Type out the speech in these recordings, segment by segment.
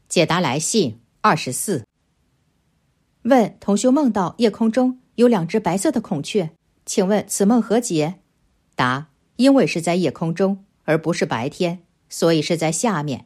解答来信24。问同修梦到夜空中有2只白色的孔雀，请问此梦何解？答：因为是在夜空中，而不是白天，所以是在下面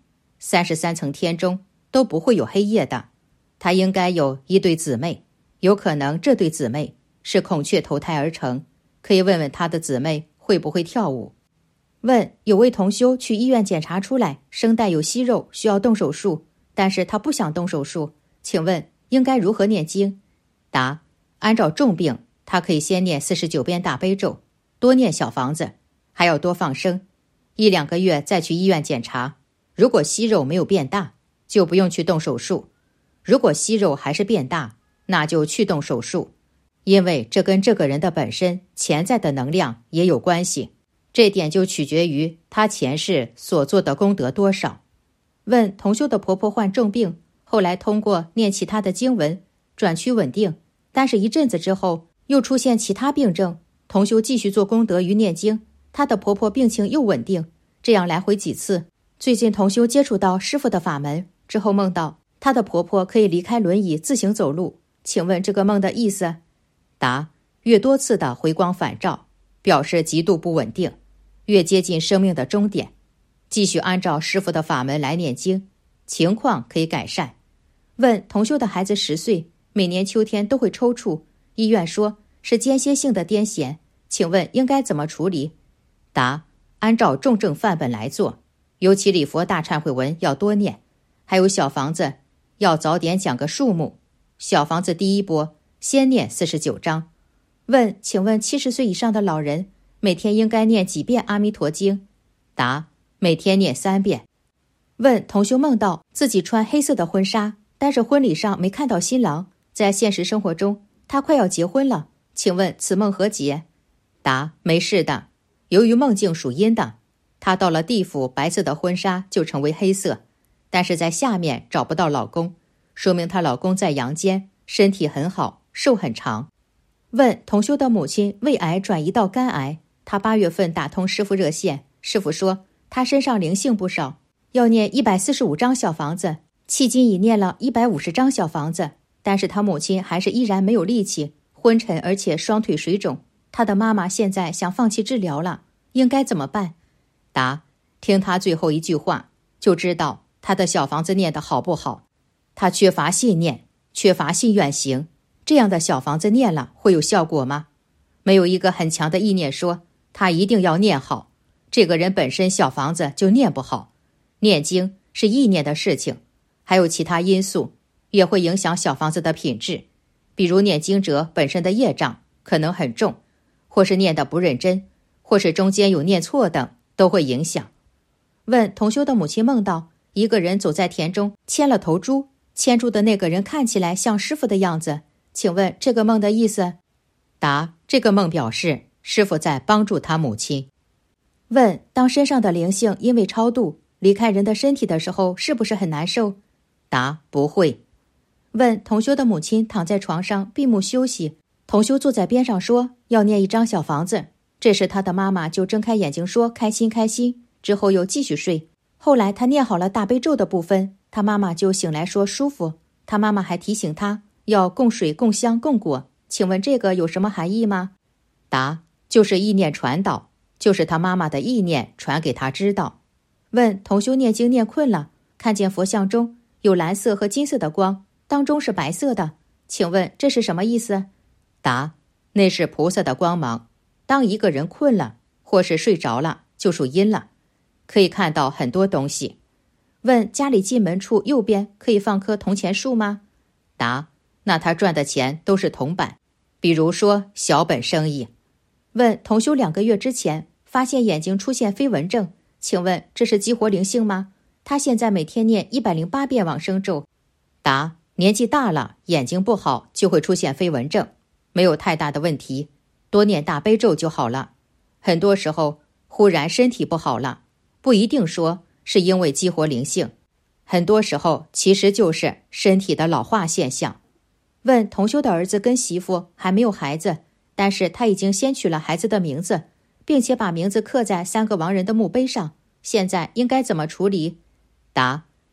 33层天中都不会有黑夜的。它应该有一对姊妹，有可能这对姊妹是孔雀投胎而成，可以问问他的姊妹会不会跳舞。问有位同修去医院检查出来声带有息肉，需要动手术，但是他不想动手术，请问应该如何念经？答：按照重病，他可以先念49遍大悲咒，多念小房子，还要多放生，1-2个月再去医院检查。如果息肉没有变大，就不用去动手术；如果息肉还是变大，那就去动手术，因为这跟这个人的本身潜在的能量也有关系。这点就取决于他前世所做的功德多少。问同修的婆婆患重病，后来通过念其他的经文转趋稳定，但是一阵子之后又出现其他病症，同修继续做功德与念经，她的婆婆病情又稳定，这样来回几次。最近同修接触到师父的法门之后，梦到她的婆婆可以离开轮椅自行走路，请问这个梦的意思？答：越多次的回光返照，表示极度不稳定，越接近生命的终点。继续按照师父的法门来念经，情况可以改善。问同修的孩子10岁，每年秋天都会抽搐，医院说是间歇性的癫痫，请问应该怎么处理？答：按照重症范本来做，尤其礼佛大忏悔文要多念，还有小房子要早点讲个数目。小房子第一波先念49章。问请问70岁以上的老人每天应该念几遍阿弥陀经？答：每天念3遍。问同修梦到自己穿黑色的婚纱，但是婚礼上没看到新郎，在现实生活中他快要结婚了，请问此梦何解？答：没事的，由于梦境属阴的，他到了地府，白色的婚纱就成为黑色，但是在下面找不到老公，说明她老公在阳间，身体很好，寿很长。问同修的母亲胃癌转移到肝癌，她8月份打通师父热线，师父说她身上灵性不少，要念145张小房子，迄今已念了150张小房子，但是她母亲还是依然没有力气，昏沉，而且双腿水肿。她的妈妈现在想放弃治疗了，应该怎么办？答：听她最后一句话就知道她的小房子念得好不好。她缺乏信念，缺乏信愿行，这样的小房子念了会有效果吗？没有一个很强的意念说她一定要念好，这个人本身小房子就念不好。念经是意念的事情，还有其他因素也会影响小房子的品质，比如念经者本身的业障可能很重，或是念得不认真，或是中间有念错等，都会影响。问同修的母亲梦到一个人走在田中，牵了头猪，牵住的那个人看起来像师父的样子，请问这个梦的意思？答：这个梦表示师父在帮助他母亲。问当身上的灵性因为超度离开人的身体的时候，是不是很难受？答：不会。问同修的母亲躺在床上闭目休息，同修坐在边上说要念1张小房子，这时他的妈妈就睁开眼睛说开心开心，之后又继续睡。后来他念好了大悲咒的部分，他妈妈就醒来说舒服，他妈妈还提醒他要供水供香供果，请问这个有什么含义吗？答：就是意念传导，就是他妈妈的意念传给他知道。问同修念经念困了，看见佛像中有蓝色和金色的光，当中是白色的，请问这是什么意思？答：那是菩萨的光芒。当一个人困了或是睡着了，就属阴了，可以看到很多东西。问家里进门处右边可以放棵铜钱树吗？答：那他赚的钱都是铜板，比如说小本生意。问同修2个月之前发现眼睛出现飞蚊症，请问这是激活灵性吗？他现在每天念108遍往生咒。答：年纪大了，眼睛不好就会出现飞蚊症，没有太大的问题，多念大悲咒就好了。很多时候忽然身体不好了，不一定说是因为激活灵性，很多时候其实就是身体的老化现象。问同修的儿子跟媳妇还没有孩子，但是他已经先取了孩子的名字，并且把名字刻在3个亡人的墓碑上，现在应该怎么处理？答：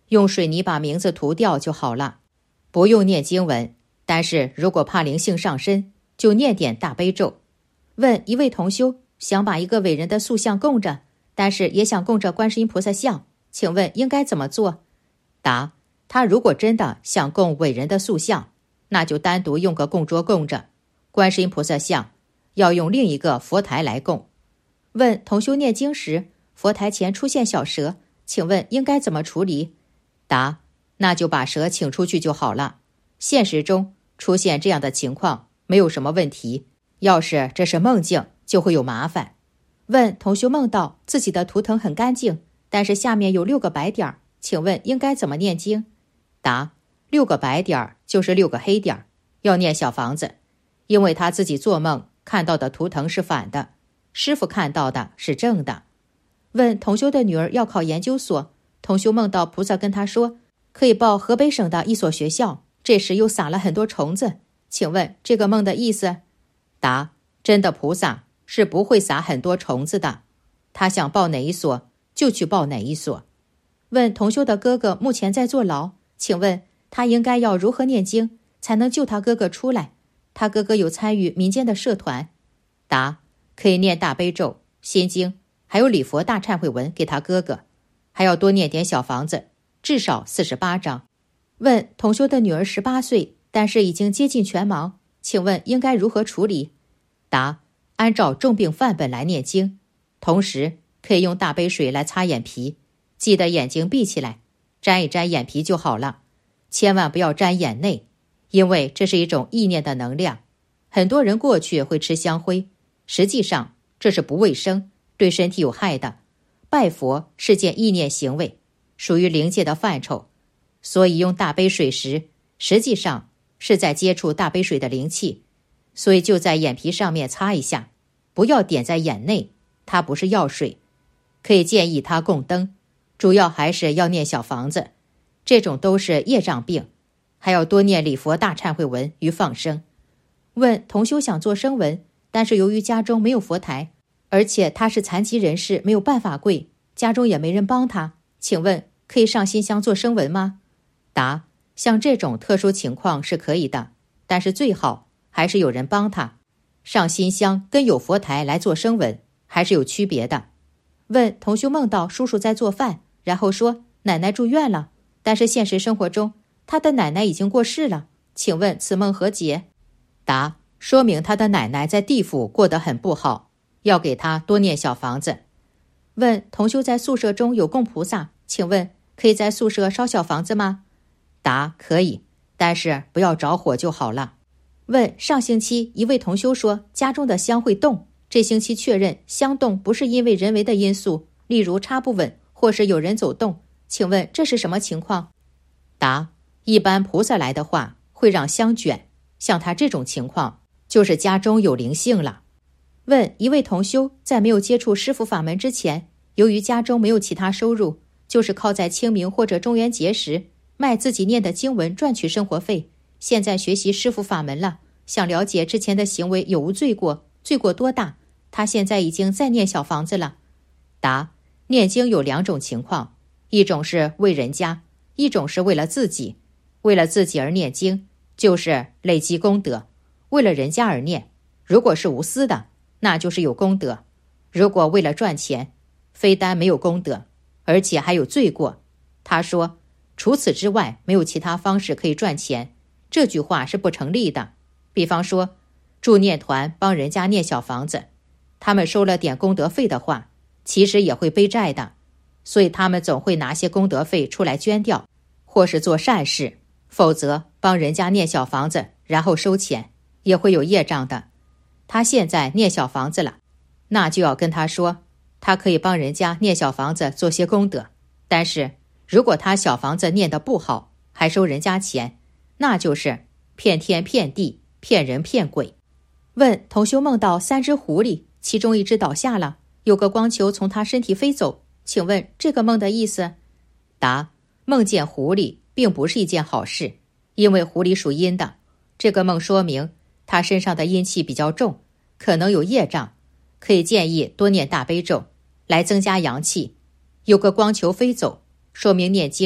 用水泥把名字涂掉就好了，不用念经文。但是如果怕灵性上身，就念点大悲咒。问一位同修想把一个伟人的塑像供着，但是也想供着观世音菩萨像，请问应该怎么做？答：他如果真的想供伟人的塑像，那就单独用个供桌供着，观世音菩萨像要用另一个佛台来供。问同修念经时，佛台前出现小蛇，请问应该怎么处理？答：那就把蛇请出去就好了。现实中出现这样的情况没有什么问题，要是这是梦境就会有麻烦。问同修梦到自己的图腾很干净，但是下面有6个白点，请问应该怎么念经？答：6个白点就是6个黑点，要念小房子，因为他自己做梦看到的图腾是反的，师父看到的是正的。问同修的女儿要考研究所，同修梦到菩萨跟他说可以报河北省的一所学校，这时又撒了很多虫子，请问这个梦的意思？答：真的菩萨是不会撒很多虫子的，他想报哪一所就去报哪一所。问同修的哥哥目前在坐牢，请问他应该要如何念经才能救他哥哥出来？他哥哥有参与民间的社团。答：可以念大悲咒、心经，还有礼佛大忏悔文给他哥哥，还要多念点小房子，至少48张。问同修的女儿18岁，但是已经接近全盲，请问应该如何处理？答：按照重病范本来念经，同时可以用大杯水来擦眼皮，记得眼睛闭起来，沾一沾眼皮就好了，千万不要沾眼内，因为这是一种意念的能量。很多人过去会吃香灰，实际上这是不卫生，对身体有害的。拜佛是件意念行为，属于灵界的范畴，所以用大杯水时，实际上是在接触大杯水的灵气，所以就在眼皮上面擦一下，不要点在眼内，它不是药水。可以建议他供灯，主要还是要念小房子，这种都是业障病，还要多念礼佛大忏悔文与放生。问同修想做声闻，但是由于家中没有佛台，而且他是残疾人士，没有办法跪，家中也没人帮他，请问可以上新香做声闻吗？答：像这种特殊情况是可以的，但是最好还是有人帮他。上新香跟有佛台来做声闻还是有区别的。问同修梦到叔叔在做饭，然后说奶奶住院了，但是现实生活中他的奶奶已经过世了，请问此梦何解？答：说明他的奶奶在地府过得很不好，要给他多念小房子。问同修在宿舍中有供菩萨，请问可以在宿舍烧小房子吗？答：可以，但是不要着火就好了。问上星期一位同修说家中的香会动，这星期确认香动不是因为人为的因素，例如插不稳或是有人走动，请问这是什么情况？答：一般菩萨来的话会让香卷，像他这种情况就是家中有灵性了。问一位同修在没有接触师父法门之前，由于家中没有其他收入，就是靠在清明或者中元节时卖自己念的经文赚取生活费，现在学习师父法门了，想了解之前的行为有无罪过，罪过多大，他现在已经在念小房子了。答：念经有2种情况，一种是为人家，一种是为了自己。为了自己而念经就是累积功德，为了人家而念，如果是无私的，那就是有功德。如果为了赚钱，非但没有功德，而且还有罪过。他说除此之外没有其他方式可以赚钱，这句话是不成立的。比方说助念团帮人家念小房子，他们收了点功德费的话，其实也会背债的，所以他们总会拿些功德费出来捐掉，或是做善事，否则帮人家念小房子然后收钱也会有业障的。他现在念小房子了，那就要跟他说他可以帮人家念小房子做些功德，但是如果他小房子念得不好还收人家钱，那就是骗天骗地骗人骗鬼。问同修梦到3只狐狸，其中1只倒下了，有个光球从他身体飞走，请问这个梦的意思？答：梦见狐狸并不是一件好事，因为狐狸属阴的，这个梦说明他身上的阴气比较重，可能有业障，可以建议多念大悲咒来增加阳气。有个光球飞走，说明念经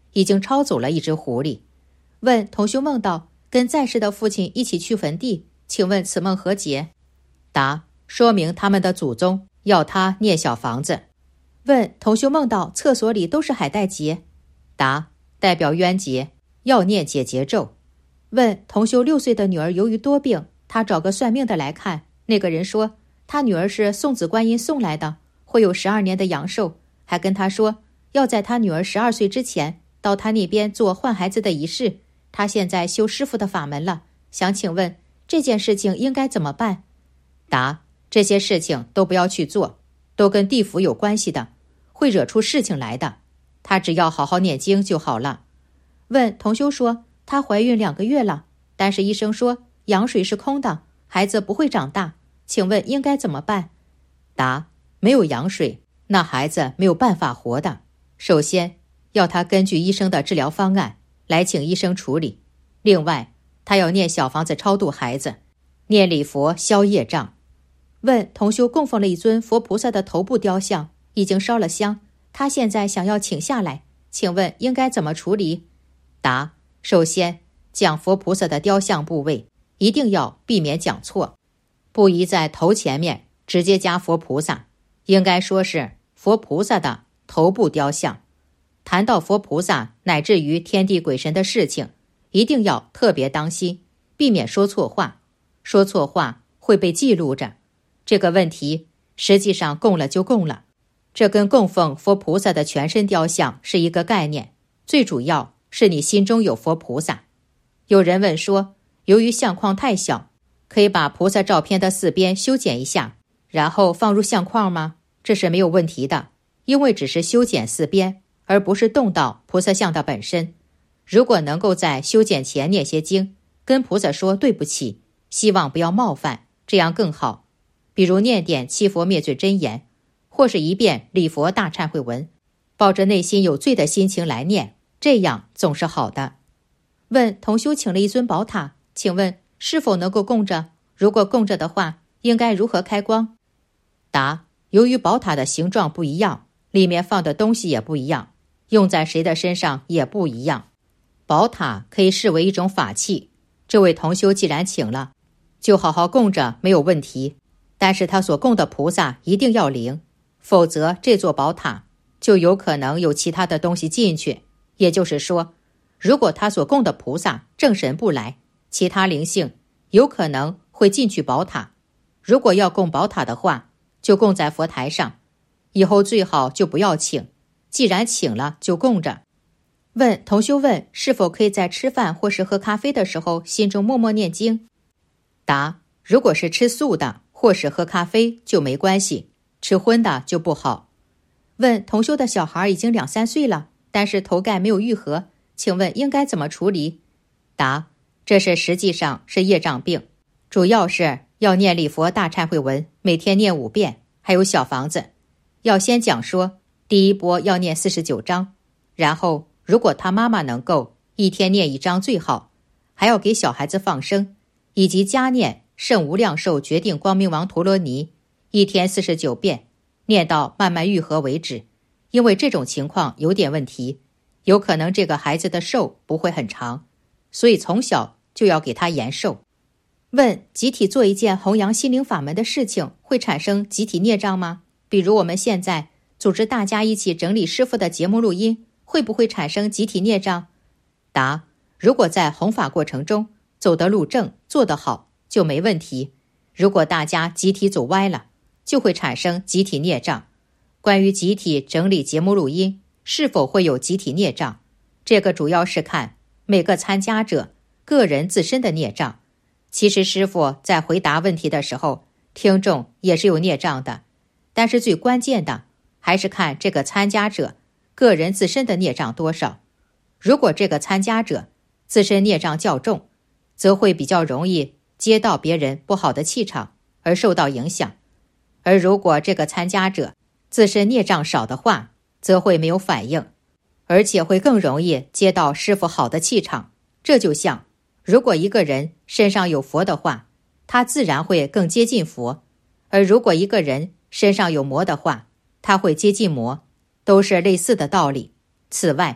已经抄走了一只狐狸。问同修梦到跟在世的父亲一起去坟地，请问此梦何解？答：说明他们的祖宗要他念小房子。问同修梦到厕所里都是海带结。答：代表冤结，要念解结咒。问同修6岁的女儿由于多病，他找个算命的来看，那个人说他女儿是送子观音送来的，会有12年的阳寿，还跟他说要在他女儿12岁之前到他那边做换孩子的仪式。他现在修师父的法门了，想请问这件事情应该怎么办？答：这些事情都不要去做，都跟地府有关系的，会惹出事情来的，他只要好好念经就好了。问同修说她怀孕2个月了，但是医生说羊水是空的，孩子不会长大，请问应该怎么办？答：没有羊水，那孩子没有办法活的。首先要他根据医生的治疗方案来请医生处理，另外他要念小房子超度孩子，念礼佛消业障。问同修供奉了一尊佛菩萨的头部雕像，已经烧了香，他现在想要请下来，请问应该怎么处理？答：首先讲佛菩萨的雕像部位一定要避免讲错，不宜在头前面直接加佛菩萨，应该说是佛菩萨的头部雕像。谈到佛菩萨乃至于天地鬼神的事情，一定要特别当心，避免说错话，说错话会被记录着。这个问题实际上供了就供了，这跟供奉佛菩萨的全身雕像是一个概念，最主要是你心中有佛菩萨。有人问说，由于相框太小，可以把菩萨照片的4边修剪一下，然后放入相框吗？这是没有问题的，因为只是修剪4边，而不是动到菩萨像的本身。如果能够在修剪前念些经，跟菩萨说对不起，希望不要冒犯，这样更好。比如念点七佛灭罪真言，或是一遍礼佛大忏悔文，抱着内心有罪的心情来念，这样总是好的。问同修请了一尊宝塔，请问是否能够供着？如果供着的话，应该如何开光？答：由于宝塔的形状不一样，里面放的东西也不一样，用在谁的身上也不一样。宝塔可以视为一种法器，这位同修既然请了，就好好供着没有问题，但是他所供的菩萨一定要灵，否则这座宝塔就有可能有其他的东西进去。也就是说，如果他所供的菩萨正神不来，其他灵性有可能会进去宝塔。如果要供宝塔的话，就供在佛台上，以后最好就不要请，既然请了就供着。问同修问是否可以在吃饭或是喝咖啡的时候心中默默念经？答：如果是吃素的或是喝咖啡就没关系，吃荤的就不好。问同修的小孩已经2、3岁了，但是头盖没有愈合，请问应该怎么处理？答：这是实际上是业障病，主要是要念礼佛大忏悔文，每天念5遍，还有小房子。要先讲说第一波要念49章，然后如果他妈妈能够一天念1章最好，还要给小孩子放生，以及加念圣无量寿决定光明王陀罗尼，一天49遍，念到慢慢愈合为止。因为这种情况有点问题，有可能这个孩子的寿不会很长，所以从小就要给他延寿。问集体做一件弘扬心灵法门的事情会产生集体孽障吗？比如我们现在组织大家一起整理师父的节目录音，会不会产生集体孽障？答：如果在弘法过程中走的路正，做得好就没问题，如果大家集体走歪了，就会产生集体孽障。关于集体整理节目录音是否会有集体孽障，这个主要是看每个参加者个人自身的孽障。其实师父在回答问题的时候，听众也是有孽障的，但是最关键的还是看这个参加者个人自身的孽障多少。如果这个参加者自身孽障较重，则会比较容易接到别人不好的气场而受到影响，而如果这个参加者自身孽障少的话，则会没有反应，而且会更容易接到师父好的气场。这就像如果一个人身上有佛的话，他自然会更接近佛，而如果一个人身上有魔的话，他会接近魔，都是类似的道理。此外，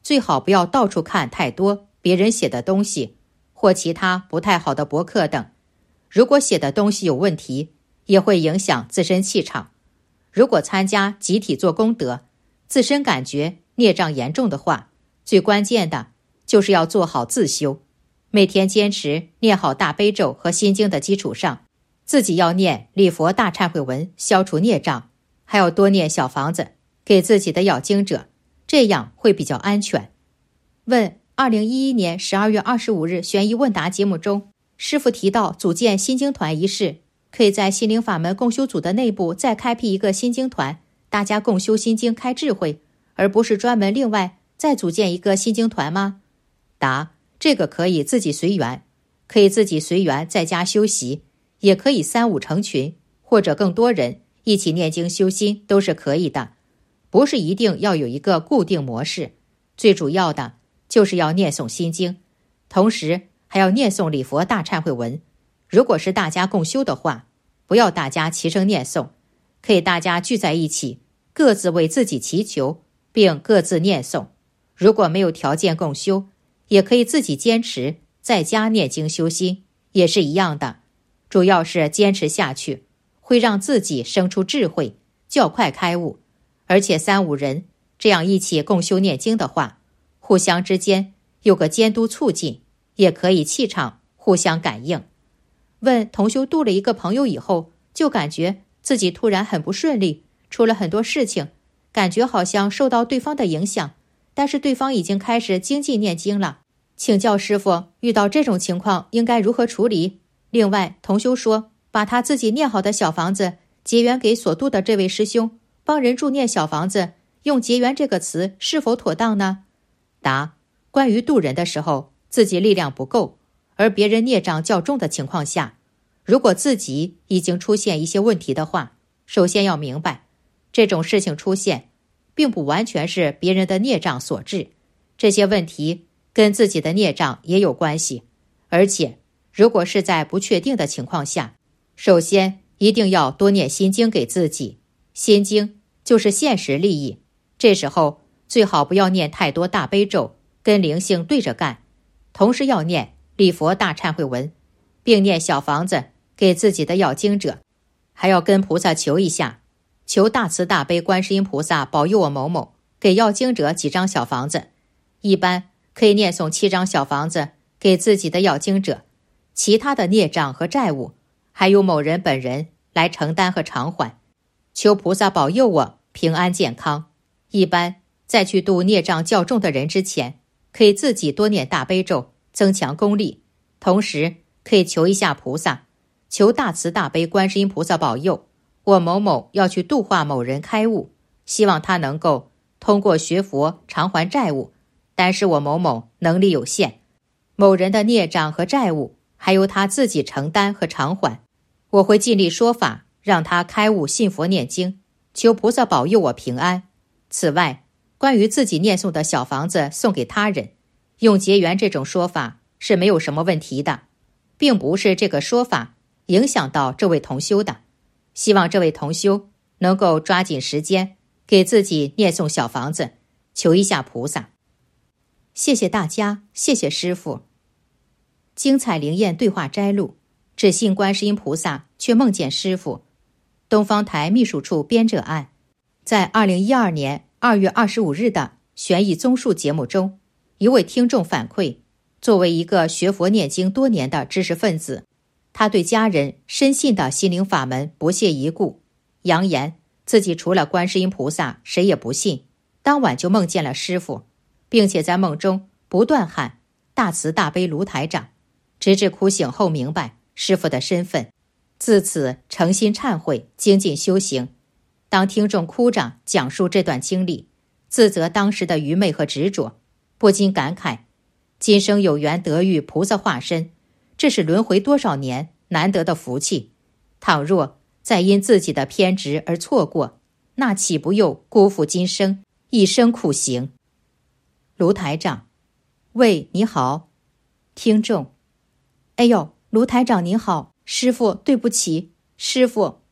最好不要到处看太多别人写的东西或其他不太好的博客等。如果写的东西有问题，也会影响自身气场。如果参加集体做功德，自身感觉孽障严重的话，最关键的就是要做好自修。每天坚持念好大悲咒和心经的基础上，自己要念礼佛大忏悔文消除孽障，还要多念小房子给自己的咬经者，这样会比较安全。问2011年12月25日悬疑问答节目中，师父提到组建心经团一事，可以在心灵法门共修组的内部再开辟一个心经团，大家共修心经开智慧，而不是专门另外再组建一个心经团吗？答：这个可以自己随缘，可以自己随缘在家修习，也可以3、5成群，或者更多人一起念经修心都是可以的，不是一定要有一个固定模式。最主要的就是要念诵心经，同时还要念诵礼佛大忏悔文。如果是大家共修的话，不要大家齐声念诵，可以大家聚在一起，各自为自己祈求，并各自念诵。如果没有条件共修，也可以自己坚持在家念经修心，也是一样的。主要是坚持下去，会让自己生出智慧，较快开悟。而且3、5人这样一起共修念经的话，互相之间有个监督促进，也可以气场互相感应。问同修度了一个朋友以后，就感觉自己突然很不顺利，出了很多事情，感觉好像受到对方的影响，但是对方已经开始精进念经了，请教师父，遇到这种情况应该如何处理？另外，同修说把他自己念好的小房子结缘给所度的这位师兄，帮人助念小房子，用结缘这个词是否妥当呢？答：关于度人的时候，自己力量不够，而别人孽障较重的情况下，如果自己已经出现一些问题的话，首先要明白，这种事情出现并不完全是别人的孽障所致，这些问题跟自己的孽障也有关系。而且如果是在不确定的情况下，首先一定要多念心经给自己，心经就是现实利益，这时候最好不要念太多大悲咒，跟灵性对着干，同时要念礼佛大忏悔文，并念小房子给自己的咬经者，还要跟菩萨求一下，求大慈大悲观世音菩萨保佑我某某给咬经者几张小房子，一般可以念诵7张小房子给自己的咬经者，其他的孽障和债务还由某人本人来承担和偿还，求菩萨保佑我平安健康。一般在去度孽障较重的人之前，可以自己多念大悲咒增强功力，同时可以求一下菩萨，求大慈大悲观世音菩萨保佑我某某要去度化某人开悟，希望他能够通过学佛偿还债务，但是我某某能力有限，某人的孽障和债务还由他自己承担和偿还，我会尽力说法让他开悟信佛念经，求菩萨保佑我平安。此外，关于自己念诵的小房子送给他人，用结缘这种说法是没有什么问题的，并不是这个说法影响到这位同修的。希望这位同修能够抓紧时间给自己念诵小房子，求一下菩萨。谢谢大家，谢谢师父。精彩灵验对话摘录：只信观世音菩萨，却梦见师父。东方台秘书处编者案。在2012年2月25日的悬疑综述节目中，一位听众反馈，作为一个学佛念经多年的知识分子，他对家人深信的心灵法门不屑一顾，扬言自己除了观世音菩萨谁也不信。当晚就梦见了师父，并且在梦中不断喊大慈大悲卢台长，直至哭醒后明白师父的身份，自此诚心忏悔，精进修行。当听众哭着讲述这段经历，自责当时的愚昧和执着，不禁感慨，今生有缘得遇菩萨化身，这是轮回多少年难得的福气，倘若再因自己的偏执而错过，那岂不又辜负今生一生苦行？卢台长：喂，你好。听众：哎呦，卢台长您好，师父对不起，师父，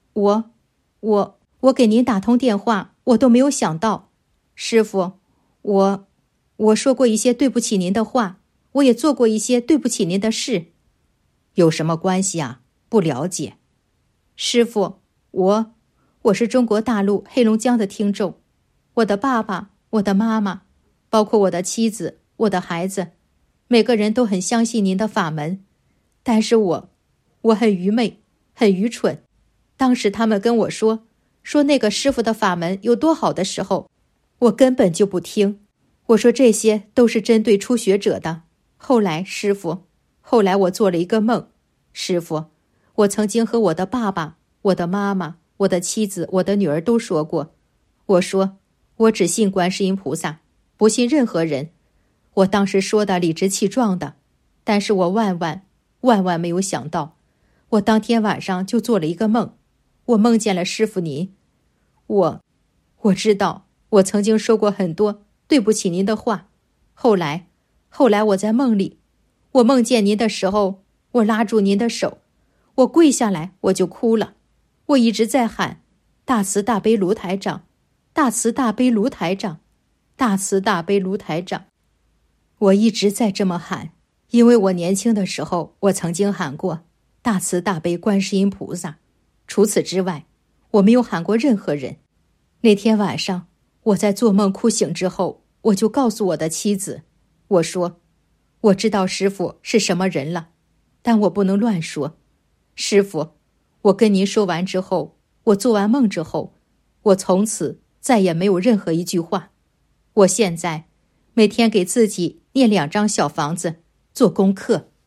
我给您打通电话，我都没有想到，师父， 我说过一些对不起您的话，我也做过一些对不起您的事。有什么关系啊？不了解。师父，我是中国大陆黑龙江的听众，我的爸爸，我的妈妈，包括我的妻子，我的孩子，每个人都很相信您的法门，但是我很愚昧，很愚蠢。当时他们跟我说那个师父的法门有多好的时候，我根本就不听。我说这些都是针对初学者的。后来我做了一个梦，师父，我曾经和我的爸爸、我的妈妈、我的妻子、我的女儿都说过，我说我只信观世音菩萨，不信任何人。我当时说的理直气壮的，但是我万万没有想到，我当天晚上就做了一个梦，我梦见了师父您。我知道我曾经说过很多对不起您的话，后来我在梦里，我梦见您的时候，我拉住您的手，我跪下来我就哭了，我一直在喊大慈大悲卢台长，大慈大悲卢台长，大慈大悲卢台长。我一直在这么喊，因为我年轻的时候我曾经喊过大慈大悲观世音菩萨，除此之外我没有喊过任何人。那天晚上我在做梦哭醒之后，我就告诉我的妻子，我说我知道师父是什么人了，但我不能乱说。师父，我跟您说完之后，我做完梦之后，我从此再也没有任何一句话。我现在每天给自己念2张小房子做功课。